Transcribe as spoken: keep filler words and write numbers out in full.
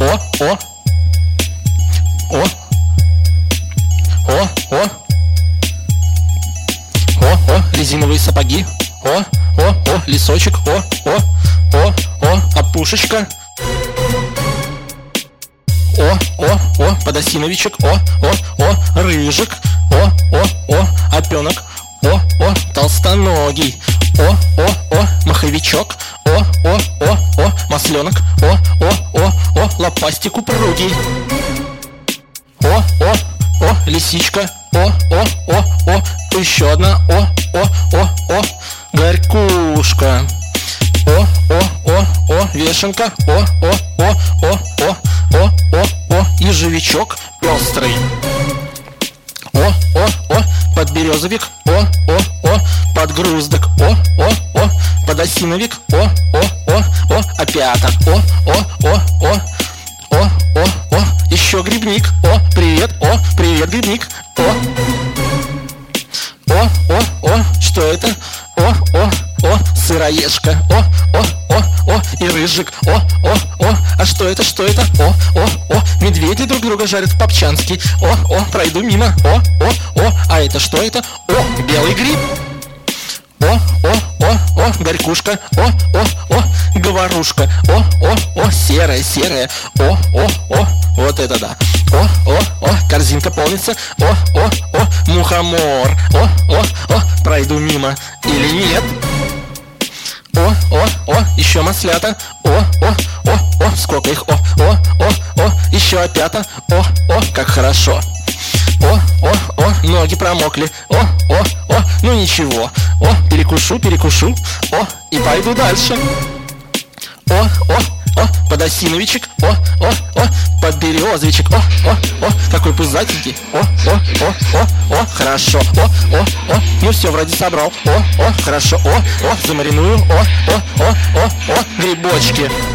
О, о, о, о, о, о, о, резиновые сапоги. О, о, о, лесочек. О, о, о, о, опушечка. О, о, о, подосиновичек. О, о, о, рыжик. О, о, о, опенок. О, о, толстоногий. О, о, о, маховичок. О, о, о, о, масленок. О, о, о, о, лопастик упругий. О, о, о, лисичка. О, о, о, о, еще одна. О, о, о, о, горькушка. О, о, о, о, вешенка. О, о, о, о, о, о, о, о, ежевичок пестрый. О, о, о, подберезовик. О, о, о, подгруздок. О, о, о, подосиновик. О, о, о, о, опята. О, о, о, о, о, о, о, еще грибник. О, привет. О, привет, грибник. О, о, о, о, что это? О, о, о, сыроежка. О, о, о, о, и рыжик. О, о, о, а что это, что это? О, о, о, медведи друг друга жарят в Попчанске. О, о, пройду мимо. О, о, о, а это что это? О, белый гриб. О, о, о, о, горькушка. О, о, о, говорушка. О, о, о, серая, серая. О, о, о, вот это да. О, о, о, корзинка полнится. О, о, о, мухомор. О, о, о, пройду мимо. Или нет? О, о, о, еще маслята. О, о, о, о, сколько их. О, о, о, о, еще опята. О, о, как хорошо. О, о, о, ноги промокли. О, о, о, ну ничего. О, перекушу, перекушу. О, и пойду дальше. О, о, о, подосиновичек. О, о, о, подберезовичек. О, о, о, какой пузатенький. О, о, о, о, о, хорошо. О, о, о, ну все, вроде собрал. О, о, хорошо. О, о, замариную. О, о, о, о, о, грибочки.